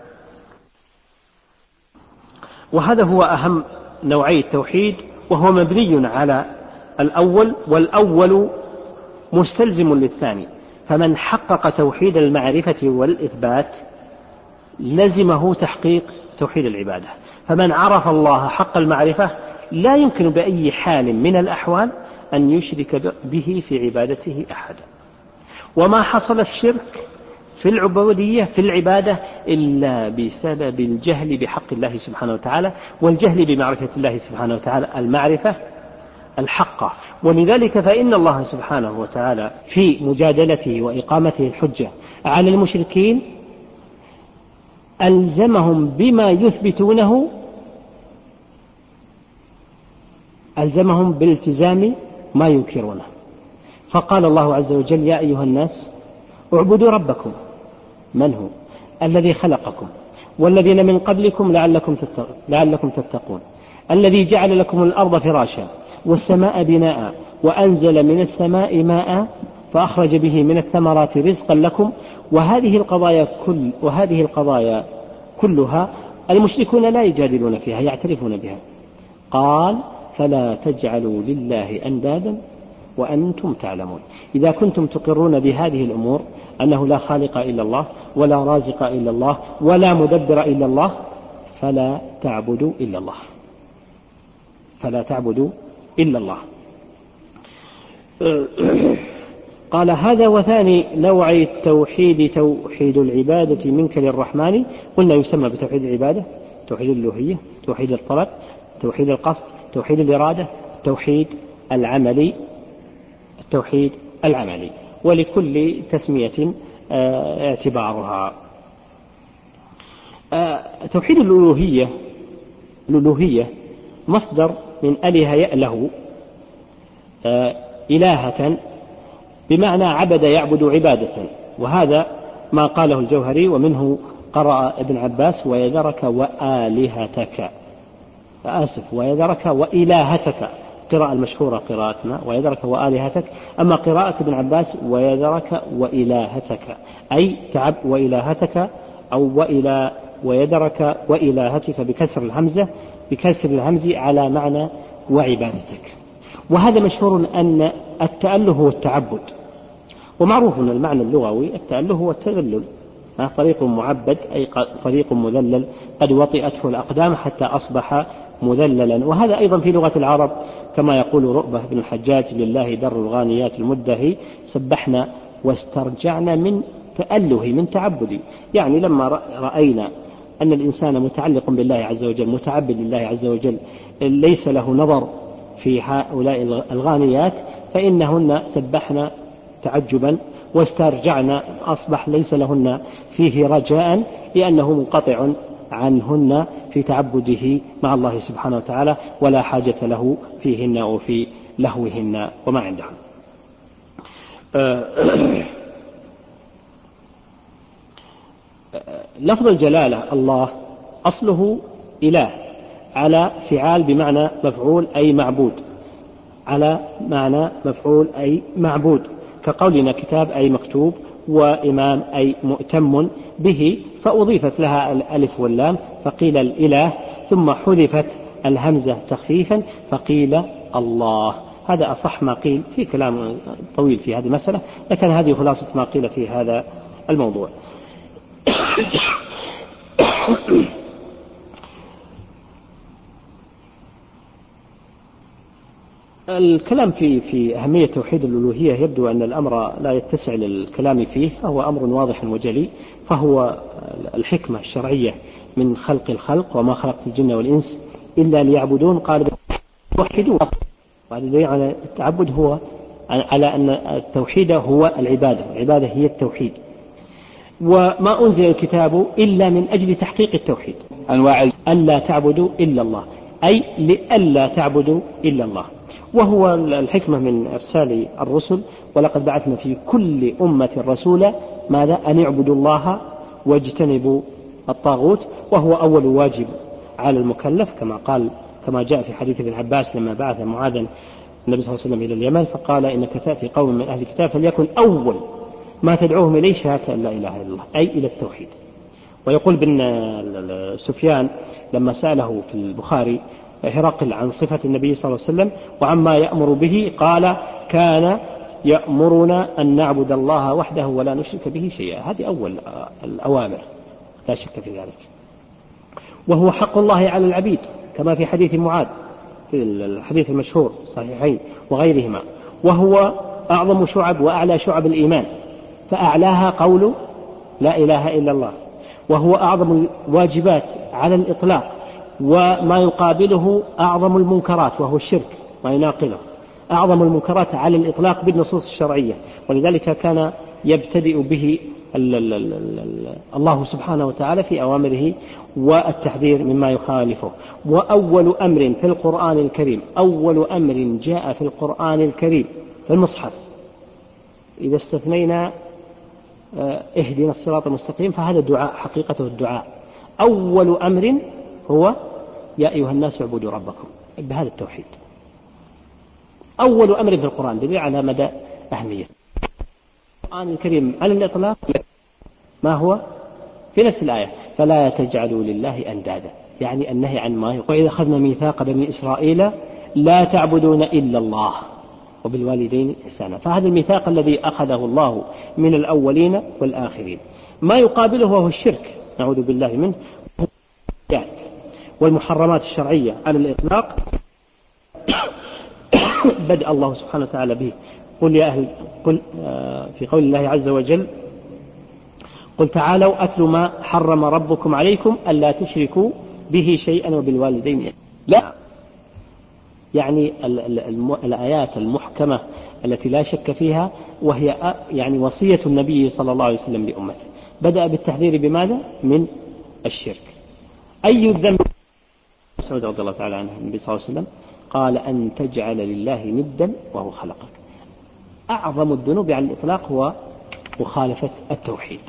وهذا هو أهم نوعي التوحيد، وهو مبني على الأول، والأول مستلزم للثاني، فمن حقق توحيد المعرفة والإثبات لزمه تحقيق توحيد العبادة. فمن عرف الله حق المعرفة لا يمكن بأي حال من الأحوال أن يشرك به في عبادته أحدا. وما حصل الشرك في العبودية في العبادة إلا بسبب الجهل بحق الله سبحانه وتعالى، والجهل بمعرفة الله سبحانه وتعالى المعرفة الحقة. ولذلك فإن الله سبحانه وتعالى في مجادلته وإقامته الحجة على المشركين ألزمهم بما يثبتونه، ألزمهم بالالتزام ما ينكرونه. فقال الله عز وجل: يا أيها الناس اعبدوا ربكم. من هو؟ الذي خلقكم والذين من قبلكم لعلكم تتقون, لعلكم تتقون الذي جعل لكم الأرض فراشا والسماء بناء وأنزل من السماء ماء فأخرج به من الثمرات رزقا لكم. وهذه القضايا كل وهذه القضايا كلها المشركون لا يجادلون فيها، يعترفون بها. قال: فلا تجعلوا لله أندادا وأنتم تعلمون. إذا كنتم تقرون بهذه الأمور أنه لا خالق إلا الله ولا رازق إلا الله ولا مدبر إلا الله، فلا تعبدوا إلا الله، فلا تعبدوا إلا الله. قال: هذا وثاني نوعي التوحيد توحيد العبادة منك للرحمن. قلنا يسمى بتوحيد العبادة توحيد الألوهية، توحيد الطلب، توحيد القصد، توحيد الإرادة، التوحيد العملي، التوحيد العملي، ولكل تسمية اعتبارها. توحيد الألوهية الألوهية مصدر من أله يأله، إلهة بمعنى عبد يعبد عبادة، وهذا ما قاله الجوهري. ومنه قرأ ابن عباس: ويذرك وآلهتك، آسف ويذرك وإلهتك، قراءة المشهورة قراءتنا ويذرك وآلهتك. أما قراءة ابن عباس: ويذرك وإلهتك، أي تعب وإلهتك، أو وإلى ويذرك وإلهتك بكسر الهمزة بكسر الهمز على معنى وعبادتك. وهذا مشهور أن التأله هو التعبد، ومعروف أن المعنى اللغوي التأله هو التذلل، طريق معبد أي طريق مذلل قد وطئته الأقدام حتى أصبح مذللا. وهذا أيضا في لغة العرب كما يقول رؤبة بن الحجاج: لله در الغانيات المدهي سبحنا واسترجعنا من تأله من تعبدي. يعني لما رأينا أن الإنسان متعلق بالله عز وجل متعبد لله عز وجل ليس له نظر في هؤلاء الغانيات فإنهن سبحنا تعجبا، واسترجعنا أصبح ليس لهن فيه رجاء لأنه منقطع عنهن في تعبده مع الله سبحانه وتعالى، ولا حاجة له فيهن أو في لهوهن وما عندهم. لفظ الجلالة الله أصله إله على فعال بمعنى مفعول أي معبود، على معنى مفعول أي معبود، كقولنا كتاب أي مكتوب، وإمام أي مؤتم به، فأضيفت لها الألف واللام فقيل الإله، ثم حذفت الهمزة تخفيفا فقيل الله. هذا أصح ما قيل، في كلام طويل في هذه المسألة، لكن هذه خلاصة ما قيل في هذا الموضوع. الكلام في في أهمية توحيد الألوهية يبدو أن الأمر لا يتسع للكلام فيه، فهو أمر واضح وجلي، فهو الحكمة الشرعية من خلق الخلق: وما خلقت الجن والإنس إلا ليعبدون. قال توحدوا، وهذا على التعبد هو على أن التوحيد هو العبادة، العبادة هي التوحيد. وما أنزل الكتاب إلا من أجل تحقيق التوحيد، أنواع ألا تعبدوا إلا الله، أي لألا تعبدوا إلا الله. وهو الحكمة من إرسال الرسل: ولقد بعثنا في كل أمة رسولا ماذا أن يعبدوا الله واجتنبوا الطاغوت، وهو أول واجب على المكلف، كما قال كما جاء في حديث ابن عباس لما بعث معاذا النبي صلى الله عليه وسلم إلى اليمن فقال: إنك تأتي قوم من أهل الكتاب فليكن أول ما تدعوهم إليه شهادة أن لا إله إلا الله، أي إلى التوحيد. ويقول بن سفيان لما سأله في البخاري هرقل عن صفة النبي صلى الله عليه وسلم وعما يأمر به قال: كان يأمرنا أن نعبد الله وحده ولا نشرك به شيئا. هذه أول الأوامر لا شك في ذلك، وهو حق الله على العبيد كما في حديث معاذ في الحديث المشهور الصحيحين وغيرهما، وهو أعظم شعب وأعلى شعب الإيمان، فأعلاها قول لا إله إلا الله، وهو أعظم الواجبات على الإطلاق، وما يقابله أعظم المنكرات وهو الشرك ما يناقضه، أعظم المنكرات على الإطلاق بالنصوص الشرعية، ولذلك كان يبتدئ به الله سبحانه وتعالى في أوامره والتحذير مما يخالفه. وأول أمر في القرآن الكريم، أول أمر جاء في القرآن الكريم في المصحف، إذا استثنينا اهدنا الصراط المستقيم فهذا الدعاء حقيقته الدعاء. أول أمر هو يا أيها الناس اعبدوا ربكم، بهذا التوحيد أول أمر في القرآن، دليل على مدى أهمية القرآن الكريم على الإطلاق. ما هو في نفس الآية فلا تجعلوا لله أندادا، يعني النهي عن ما يقول وإذا أخذنا ميثاق بني إسرائيل لا تعبدون إلا الله وبالوالدين إحسانا، فهذا الميثاق الذي أخذه الله من الأولين والآخرين. ما يقابله وهو الشرك نعوذ بالله منه والمحرمات الشرعية على الإطلاق بدأ الله سبحانه وتعالى به. قل يا أهل قل في قول الله عز وجل قل تعالوا أتل ما حرم ربكم عليكم ألا تشركوا به شيئا وبالوالدين لا، يعني الآيات المحكمة التي لا شك فيها، وهي يعني وصية النبي صلى الله عليه وسلم لأمته. بدأ بالتحذير بماذا؟ من الشرك. أي الذنب مسعود رضي الله تعالى عنه النبي صلى الله عليه وسلم قال أن تجعل لله ندا وهو خلقك. أعظم الذنوب على الإطلاق هو مخالفة التوحيد.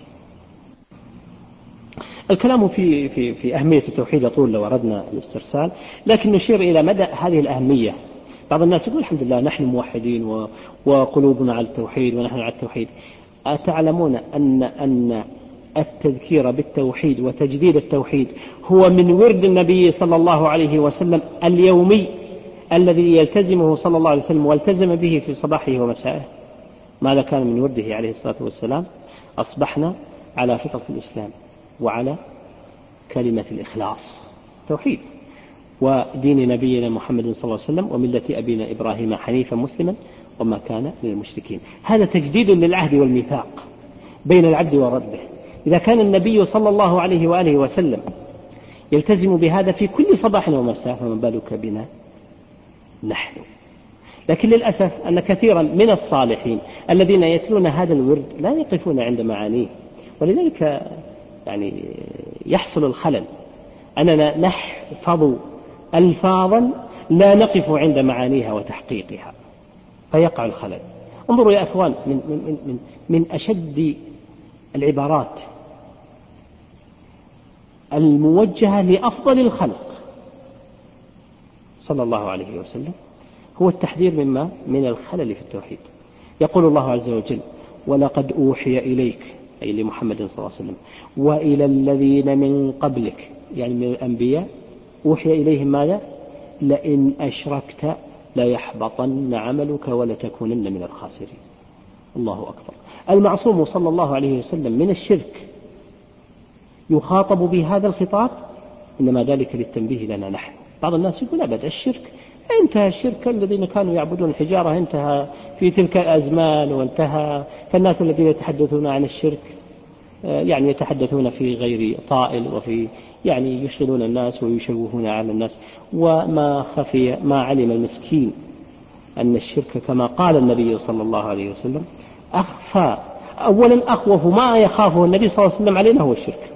الكلام في في في أهمية التوحيد يطول لو أردنا الاسترسال، لكن نشير إلى مدى هذه الأهمية. بعض الناس يقول الحمد لله نحن موحدين وقلوبنا على التوحيد ونحن على التوحيد. أتعلمون أن أن التذكير بالتوحيد وتجديد التوحيد هو من ورد النبي صلى الله عليه وسلم اليومي الذي يلتزمه صلى الله عليه وسلم والتزم به في صباحه ومسائه؟ ماذا كان من ورده عليه الصلاة والسلام؟ أصبحنا على فطرة الإسلام وعلى كلمة الإخلاص توحيد، ودين نبينا محمد صلى الله عليه وسلم وملة أبينا إبراهيم حنيفا مسلما وما كان للمشركين. هذا تجديد للعهد والميثاق بين العبد وربه. إذا كان النبي صلى الله عليه وآله وسلم يلتزم بهذا في كل صباح ومساء فما بالك بنا نحن؟ لكن للأسف أن كثيرا من الصالحين الذين يتلون هذا الورد لا يقفون عند معانيه، ولذلك يعني يحصل الخلل أننا نحفظ ألفاظا لا نقف عند معانيها وتحقيقها فيقع الخلل. انظروا يا أخوان من, من, من, من أشد العبارات الموجهة لأفضل الخلق صلى الله عليه وسلم هو التحذير مما من الخلل في التوحيد. يقول الله عز وجل ولقد أوحي إليك أي لمحمد صلى الله عليه وسلم وإلى الذين من قبلك يعني من الأنبياء أوحي إليهم ماذا؟ لئن أشركت ليحبطن عملك ولتكونن من الخاسرين. الله أكبر. المعصوم صلى الله عليه وسلم من الشرك يخاطب بهذا الخطاب، إنما ذلك للتنبيه لنا نحن. بعض الناس يقول أبدا الشرك انتهى، الشرك الذين كانوا يعبدون الحجارة انتهى في تلك الأزمان وانتهى، فالناس الذين يتحدثون عن الشرك يعني يتحدثون في غير طائل وفي يعني يشغلون الناس ويشوهون على الناس، وما خفي ما علم المسكين أن الشرك كما قال النبي صلى الله عليه وسلم أخفى. أولا أخوف ما يخافه النبي صلى الله عليه وسلم علينا هو الشرك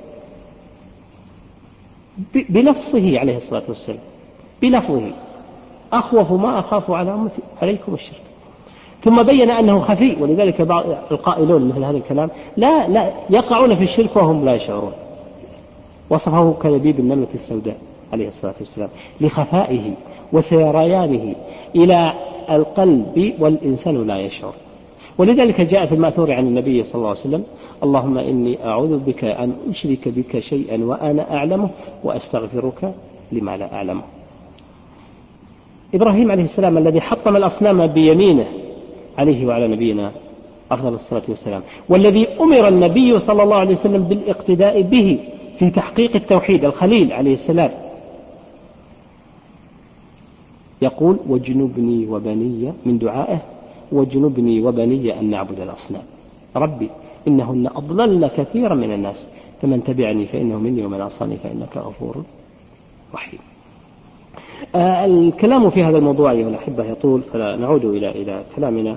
بنفسه عليه الصلاة والسلام، بلفظه أخوف ما أخاف على أمتي عليكم الشرك. ثم بين أنه خفي، ولذلك بعض القائلون مثل هذا الكلام لا لا يقعون في الشرك وهم لا يشعرون. وصفه كلبيب النملة السوداء عليه الصلاة والسلام لخفائه وسيريانه إلى القلب والإنسان لا يشعر. ولذلك جاء في المأثور عن النبي صلى الله عليه وسلم اللهم إني أعوذ بك أن أشرك بك شيئا وأنا أعلمه وأستغفرك لما لا أعلمه. إبراهيم عليه السلام الذي حطم الأصنام بيمينه عليه وعلى نبينا أفضل الصلاة والسلام، والذي أمر النبي صلى الله عليه وسلم بالاقتداء به في تحقيق التوحيد، الخليل عليه السلام يقول واجنبني وبني من دعائه واجنبني وبني أن نعبد الأصنام. ربي إنهن أضللن كثيرا من الناس فمن تبعني فإنه مني ومن عصاني فإنك غفور رحيم. آه الكلام في هذا الموضوع أيها الأحبة يطول، فلا نعود إلى إلى كلامنا،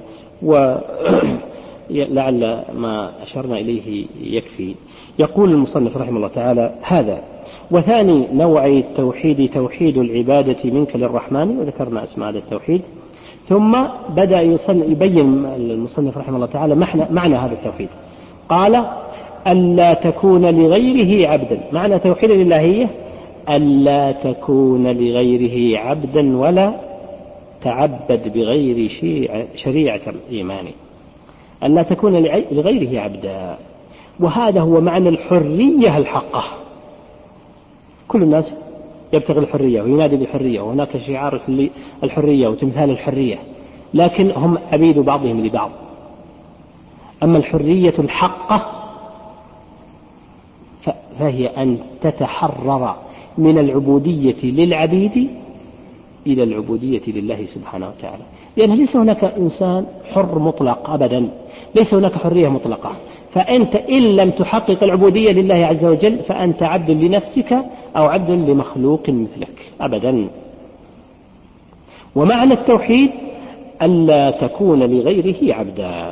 ولعل ما أشرنا إليه يكفي. يقول المصنف رحمه الله تعالى: هذا وثاني نوع التوحيد توحيد العبادة منك للرحمن، وذكرنا أسماء هذا التوحيد. ثم بدأ يبين المصنف رحمه الله تعالى معنى هذا التوحيد. قال: ألا تكون لغيره عبدا. معنى توحيد الإلهية ألا تكون لغيره عبدا ولا تعبد بغير شريعة الإيمان. ألا تكون لغيره عبدا، وهذا هو معنى الحرية الحقة. كل الناس يبتغي الحرية وينادي بالحرية، وهناك شعار الحرية وتمثال الحرية، لكن هم عبيد بعضهم لبعض. أما الحرية الحقة فهي أن تتحرر من العبودية للعبيد إلى العبودية لله سبحانه وتعالى، لأن ليس هناك إنسان حر مطلق أبدا، ليس هناك حرية مطلقة. فأنت إن لم تحقق العبودية لله عز وجل فأنت عبد لنفسك أو عبد لمخلوق مثلك أبدا. ومعنى التوحيد ألا تكون لغيره عبدا،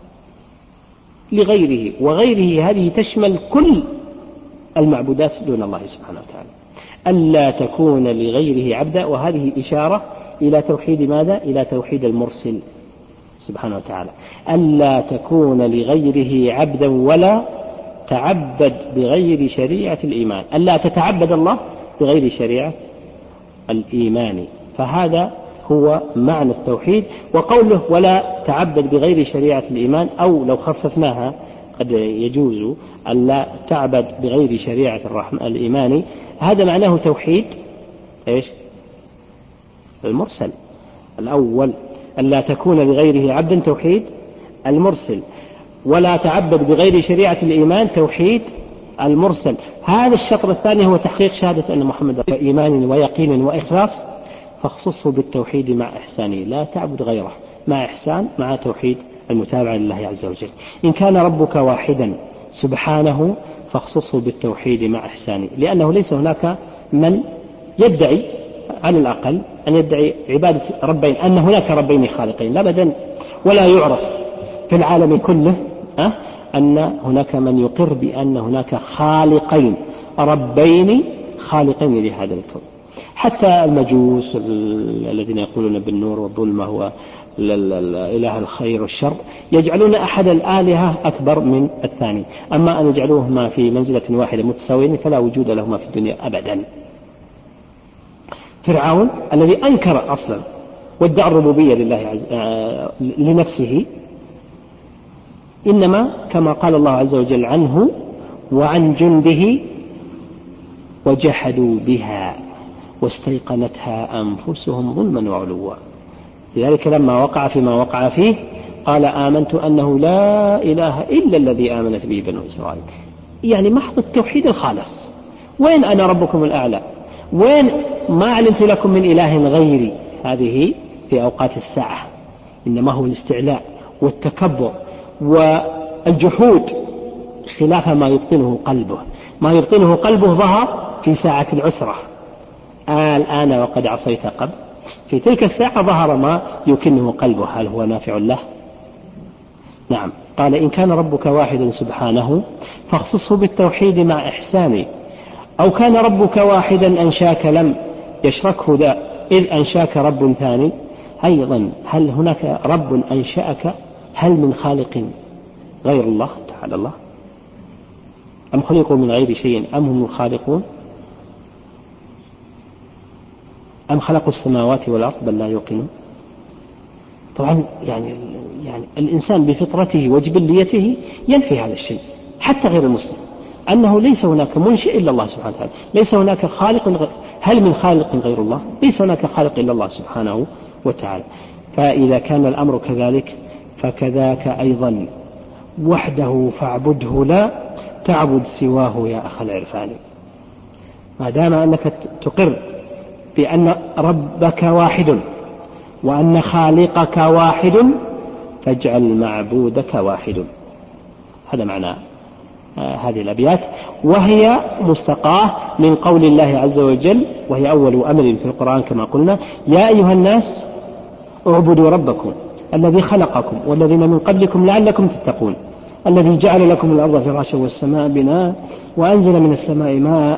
لغيره، وغيره هذه تشمل كل المعبودات دون الله سبحانه وتعالى. ألا تكون لغيره عبدا، وهذه إشارة إلى توحيد ماذا؟ إلى توحيد المرسل سبحانه وتعالى. ألا تكون لغيره عبدا ولا تعبد بغير شريعة الإيمان. ألا تتعبد الله بغير شريعة الإيمان، فهذا هو معنى التوحيد. وقوله ولا تعبد بغير شريعة الإيمان، أو لو خففناها قد يجوز ألا تعبد بغير شريعة الرحمن الإيمان، هذا معناه توحيد إيش؟ المرسل الأول. ألا تكون لغيره عبدا توحيد المرسل، ولا تعبد بغير شريعة الإيمان توحيد المرسل. هذا الشطر الثاني هو تحقيق شهادة أن محمد إيمان ويقين وإخلاص، فاخصصه بالتوحيد مع إحسانه، لا تعبد غيره، مع إحسان مع توحيد المتابعة لله عز وجل. إن كان ربك واحدا سبحانه فاخصصه بالتوحيد مع إحسانه، لأنه ليس هناك من يدعي على الأقل أن يدعي عبادة ربين، أن هناك ربين خالقين، أبدا. ولا يعرف في العالم كله أه أن هناك من يقر بأن هناك خالقين ربين خالقين لهذا الكون. حتى المجوس الذين يقولون بالنور والظلمة هو إله الخير والشر يجعلون أحد الآلهة أكبر من الثاني، أما أن يجعلوهما في منزلة واحدة متساويين فلا وجود لهما في الدنيا أبدا. فرعون الذي أنكر أصلا وادعى الربوبية لله عز... آه... لنفسه، إنما كما قال الله عز وجل عنه وعن جنده وجحدوا بها واستيقنتها أنفسهم ظلما وعلوا. لذلك لما وقع فيما وقع فيه قال آمنت أنه لا إله إلا الذي آمنت به بنو إسرائيل، يعني محض التوحيد الخالص. وين أنا ربكم الأعلى، وين ما علمت لكم من إله غيري، هذه في أوقات الساعة، إنما هو الاستعلاء والتكبر والجحود خلاف ما يبطنه قلبه. ما يبطنه قلبه ظهر في ساعة العسرة، الآن وقد عصيت قبل. في تلك الساعة ظهر ما يكنه قلبه، هل هو نافع له؟ نعم. قال إن كان ربك واحدا سبحانه فاخصصه بالتوحيد مع إحسانه، أو كان ربك واحدا أنشاك لم يشركه ذا إذ أنشاك رب ثاني. أيضا هل هناك رب أنشأك؟ هل من خالق غير الله تعالى الله؟ أم خلقوا من غير شيء أم هم الخالقون؟ أم خلقوا السماوات والأرض بل لا يوقنون؟ طبعا يعني, يعني الإنسان بفطرته وجبليته ينفي هذا الشيء، حتى غير المسلم، أنه ليس هناك منشئ إلا الله سبحانه وتعالى، ليس هناك خالق غير. هل من خالق غير الله؟ ليس هناك خالق إلا الله سبحانه وتعالى. فإذا كان الأمر كذلك فكذاك أيضا وحده فاعبده لا تعبد سواه يا أخ العرفان. ما دام أنك تقر بأن ربك واحد وأن خالقك واحد فاجعل معبودك واحد. هذا معنى هذه الأبيات، وهي مستقاة من قول الله عز وجل، وهي أول أمر في القرآن كما قلنا: يا أيها الناس اعبدوا ربكم الذي خلقكم والذين من قبلكم لعلكم تتقون الذي جعل لكم الأرض فراشا والسماء بناء وأنزل من السماء ماء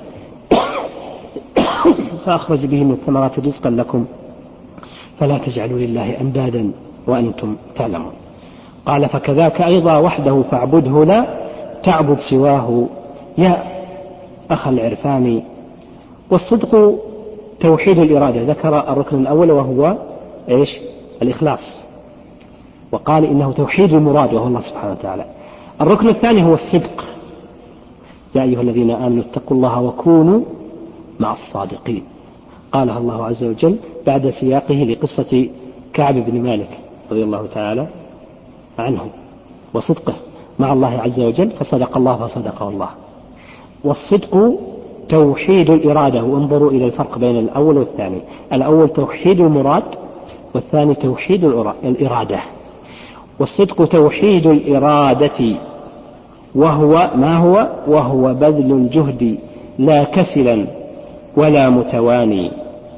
فأخرج به من الثمرات رزقا لكم فلا تجعلوا لله أندادا وأنتم تعلمون. قال: فكذاك أيضا وحده فاعبده لا تعبد سواه يا أخ العرفان. والصدق توحيد الإرادة، ذكر الركن الأول وهو إيش؟ الإخلاص، وقال إنه توحيد المراد وهو الله سبحانه وتعالى. الركن الثاني هو الصدق: يا أيها الذين آمنوا اتقوا الله وكونوا مع الصادقين. قالها الله عز وجل بعد سياقه لقصة كعب بن مالك رضي الله تعالى عنه وصدقه مع الله عز وجل، فصدق الله فصدقه الله. والصدق توحيد الإرادة، وانظروا إلى الفرق بين الأول والثاني: الأول توحيد المراد والثاني توحيد الإرادة. والصدق توحيد الإرادة، وهو ما هو؟ وهو بذل الجهد لا كسلا ولا متواني.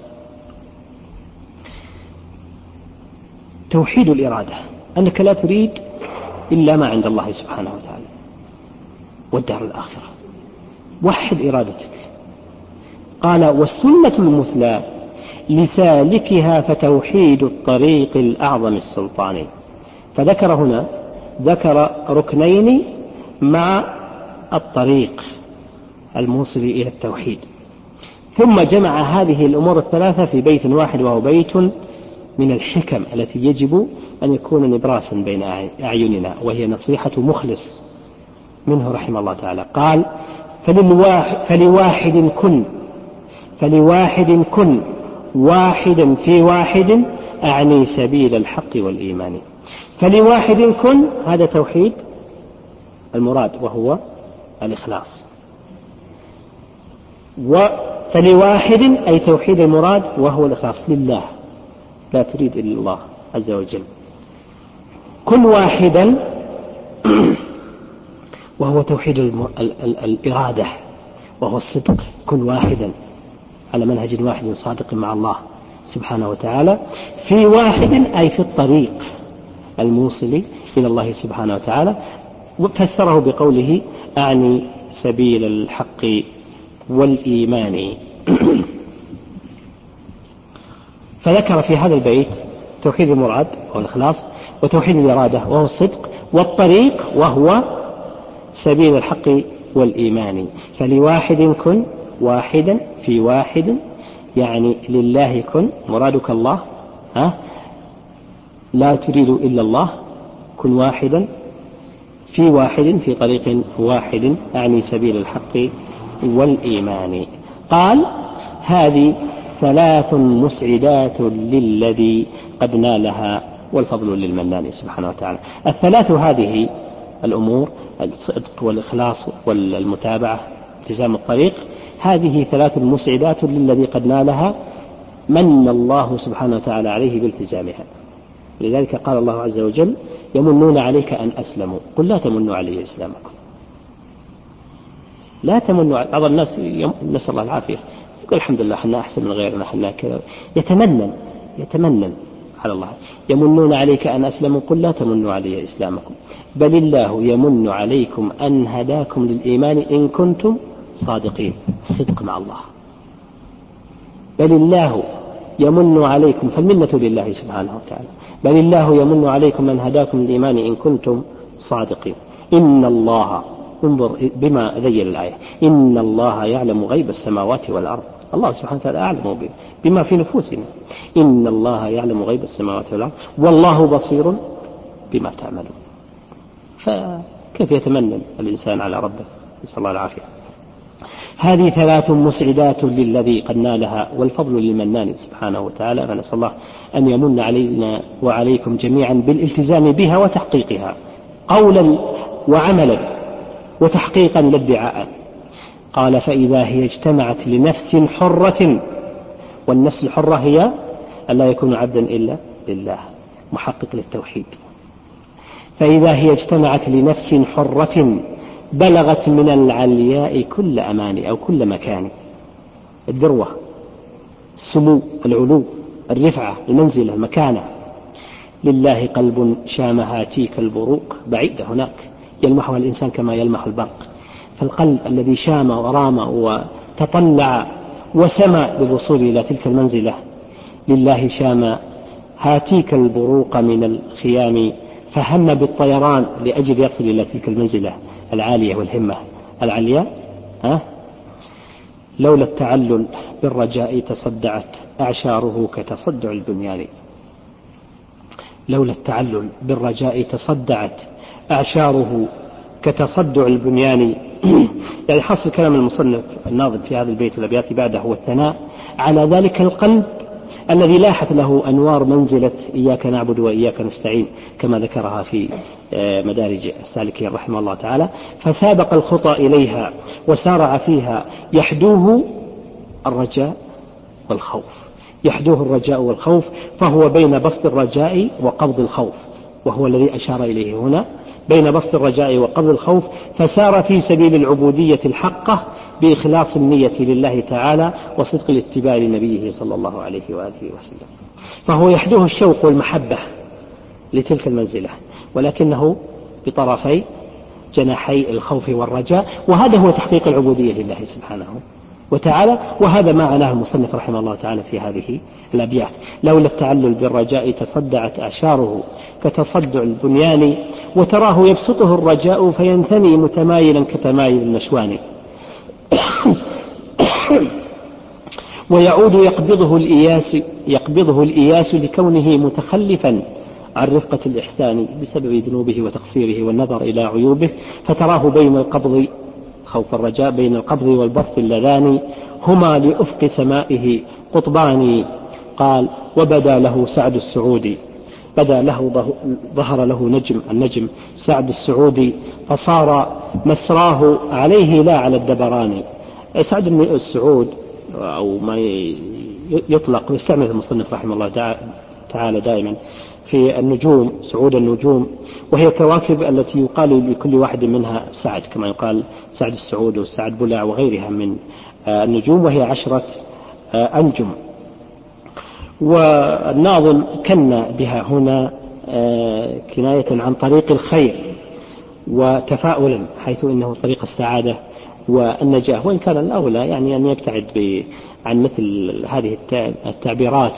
توحيد الإرادة أنك لا تريد إلا ما عند الله سبحانه وتعالى والدار الآخرة، وحد إرادتك. قال: والسنة المثلى لسالكها فتوحيد الطريق الأعظم السلطاني. فذكر هنا ذكر ركنين مع الطريق الموصل إلى التوحيد، ثم جمع هذه الأمور الثلاثة في بيت واحد، وهو بيت من الحكم التي يجب أن يكون نبراسا بين أعيننا، وهي نصيحة مخلص منه رحمه الله تعالى. قال: فلواحد كن فلواحد كن واحدا في واحد أعني سبيل الحق والإيمان. فلواحد كن، هذا توحيد المراد وهو الإخلاص. فلواحد أي توحيد المراد وهو الإخلاص لله، لا تريد إلا الله عز وجل. كن واحدا وهو توحيد الإرادة وهو الصدق. كن واحدا على منهج واحد صادق مع الله سبحانه وتعالى. في واحد أي في الطريق الموصل إلى الله سبحانه وتعالى، وفسره بقوله أعني سبيل الحق والإيمان. فذكر في هذا البيت توحيد المراد وهو الإخلاص، وتوحيد الإرادة وهو الصدق، والطريق وهو سبيل الحق والإيمان. فلواحد كن واحدا في واحد، يعني لله كن، مرادك الله، ها؟ لا تريد إلا الله. كن واحدا في واحد في طريق واحد أعني سبيل الحق والإيمان. قال: هذه ثلاث مسعدات للذي قد نالها والفضل للمنان سبحانه وتعالى. الثلاث هذه الأمور: الصدق والإخلاص والمتابعة التزام الطريق، هذه ثلاث مسعدات للذي قد نالها من الله سبحانه وتعالى عليه بالتزامها. لذلك قال الله عز وجل: يمنون عليك أن أسلموا قل لا تمنوا علي إسلامكم. لا تمنوا. بعض الناس نسأل الله العافية يقول الحمد لله احنا أحسن من غيرنا، احنا كذا، يتمنن يتمنن على الله. يمنون عليك أن أسلموا قل لا تمنوا علي إسلامكم بل الله يمن عليكم أن هداكم للإيمان إن كنتم صادقين. الصدق مع الله. بل الله يمن عليكم، فالمنة لله سبحانه وتعالى. بل الله يمن عليكم أن هداكم للإيمان إن كنتم صادقين. إن الله، انظر بما ذيل الآية: إن الله يعلم غيب السماوات والأرض. الله سبحانه وتعالى أعلم بما في نفوسنا. إن الله يعلم غيب السماوات والأرض والله بصير بما تعملون. فكيف يتمنى الإنسان على ربه؟ نسأل الله العافية. هذه ثلاث مسعدات للذي قد نالها والفضل للمنان سبحانه وتعالى. فنسأل الله أن يمن علينا وعليكم جميعا بالالتزام بها وتحقيقها قولا وعملا وتحقيقا لا ادعاء. قال: فإذا هي اجتمعت لنفس حرة والنفس الحرة هي أن لا يكون عبدا إلا لله محقق للتوحيد. فإذا هي اجتمعت لنفس حرة بلغت من العلياء كل أمان أو كل مكان، الذروة، السمو، العلو، الرفعة، المنزلة، المكانة. لله قلب شام هاتيك البروق، بعيدة هناك يلمحها الإنسان كما يلمح البرق. فالقلب الذي شام ورام وتطلع وسمى بالوصول إلى تلك المنزلة، لله شام هاتيك البروق من الخيام، فهم بالطيران لأجل يصل إلى تلك المنزلة العالية والهمة العليا. أه؟ لولا التعلل بالرجاء تصدعت أعشاره كتصدع البنيان. لولا التعلل بالرجاء تصدعت أعشاره كتصدع البنيان. يعني حصل كلام المصنف الناظم في هذا البيت الأبيات بعده هو الثناء على ذلك القلب الذي لاحت له أنوار منزلة إياك نعبد وإياك نستعين كما ذكرها في مدارج السالكين رحمه الله تعالى، فسابق الخطى إليها وسارع فيها يحدوه الرجاء والخوف. يحدوه الرجاء والخوف، فهو بين بسط الرجاء وقبض الخوف، وهو الذي أشار إليه هنا، بين بسط الرجاء وقبض الخوف، فسار في سبيل العبودية الحقة بإخلاص النية لله تعالى وصدق الاتباع لنبيه صلى الله عليه وآله وسلم. فهو يحدوه الشوق والمحبة لتلك المنزلة، ولكنه بطرفي جناحي الخوف والرجاء، وهذا هو تحقيق العبودية لله سبحانه وتعالى. وهذا ما عناه المصنف رحمه الله تعالى في هذه الأبيات. لولا التعلل بالرجاء تصدعت أعشاره كتصدع البنيان، وتراه يبسطه الرجاء فينثني متمايلا كتمايل النشوان، ويعود يقبضه الإياس يقبضه الإياس لكونه متخلفا عن رفقة الإحسان بسبب ذنوبه وتقصيره والنظر إلى عيوبه، فتراه بين القبض خوف الرجاء بين القبض والبسط اللذان، هما لأفق سمائه قطبان. قال وبدا له سعد السعودي، بدا له ظهر له نجم النجم سعد السعودي، فصار مسراه عليه لا على الدبران. سعد السعود أو ما يطلق ويستعمل المصنف رحمه الله تعالى دائما في النجوم، سعود النجوم، وهي كواكب التي يقال لكل واحد منها سعد، كما يقال سعد السعود والسعد بلع وغيرها من النجوم، وهي عشرة أنجم. والناظم كن بها هنا كناية عن طريق الخير وتفاؤلا، حيث إنه طريق السعادة والنجاة، وإن كان الأولى يعني أن يبتعد عن مثل هذه التعبيرات.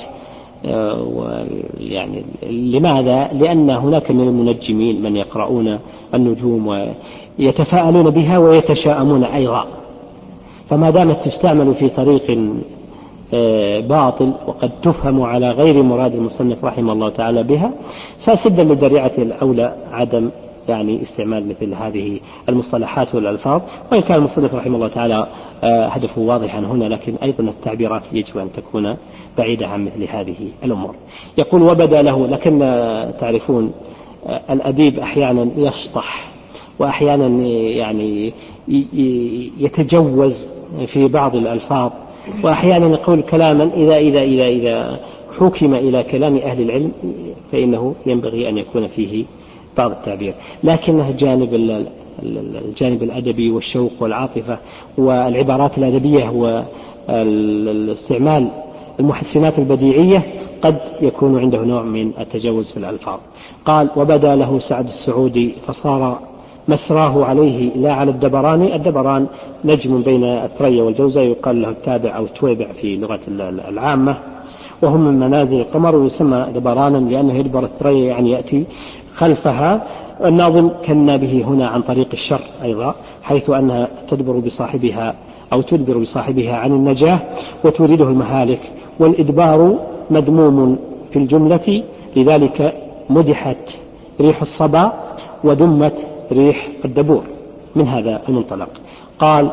يعني لماذا؟ لأن هناك من المنجمين من يقرؤون النجوم ويتفاءلون بها ويتشاءمون أيضا، فما دامت تستعمل في طريق باطل وقد تفهم على غير مراد المصنف رحمه الله تعالى بها، فسدا للذريعة الأولى عدم يعني استعمال مثل هذه المصطلحات والألفاظ. وإن كان المصنف رحمه الله تعالى هدفه واضحا هنا، لكن أيضا التعبيرات يجب أن تكون بعيدة عن مثل هذه الأمور. يقول وبدا له، لكن تعرفون الأديب أحيانا يشطح وأحيانا يعني يتجوز في بعض الألفاظ، وأحيانا يقول كلاما إذا إذا إذا إذا حكم إلى كلام أهل العلم فإنه ينبغي أن يكون فيه بعض التعبير، لكنه جانب الجانب الأدبي والشوق والعاطفة والعبارات الأدبية والاستعمال المحسنات البديعية قد يكون عنده نوع من التجوز في الألفاظ. قال وبدا له سعد السعودي فصار مسراه عليه لا على الدبران. الدبران نجم بين الثريا والجوزاء، يقال له التابع أو التويبع في لغة العامة، وهم من منازل القمر، ويسمى دبرانا لأنه يدبر الثريا يعني يأتي خلفها. الناظم كنا به هنا عن طريق الشر أيضا، حيث أنها تدبر بصاحبها أو تدبر بصاحبها عن النجاة وتريده المهالك، والإدبار مذموم في الجملة، لذلك مدحت ريح الصبا ودمت ريح الدبور من هذا المنطلق. قال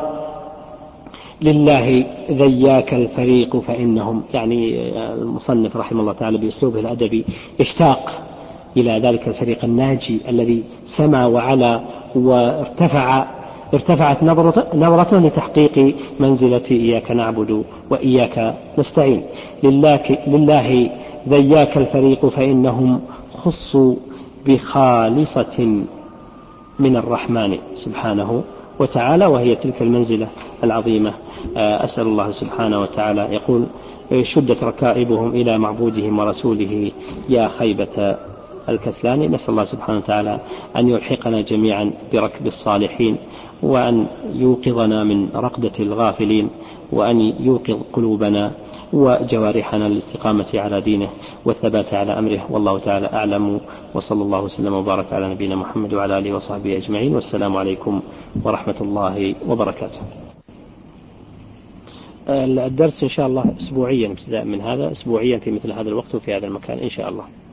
لله ذياك الفريق فإنهم، يعني المصنف رحمه الله تعالى بأسلوبه الأدبي يشتاق إلى ذلك الفريق الناجي الذي سما وعلى وارتفع ارتفعت نبرة لتحقيق منزلة إياك نعبد وإياك نستعين. لله, لله ذياك الفريق فإنهم خصوا بخالصة من الرحمن سبحانه وتعالى، وهي تلك المنزلة العظيمة. أسأل الله سبحانه وتعالى، يقول شدت ركائبهم إلى معبودهم ورسوله يا خيبة الكسلان. نسأل الله سبحانه وتعالى أن يلحقنا جميعا بركب الصالحين، وأن يوقظنا من رقدة الغافلين، وأن يوقظ قلوبنا وجوارحنا للاستقامة على دينه والثبات على أمره. والله تعالى أعلم، وصلى الله وسلم وبارك على نبينا محمد وعلى آله وصحبه أجمعين، والسلام عليكم ورحمة الله وبركاته. الدرس إن شاء الله أسبوعيا، ابتداء من هذا أسبوعيا في مثل هذا الوقت وفي هذا المكان إن شاء الله.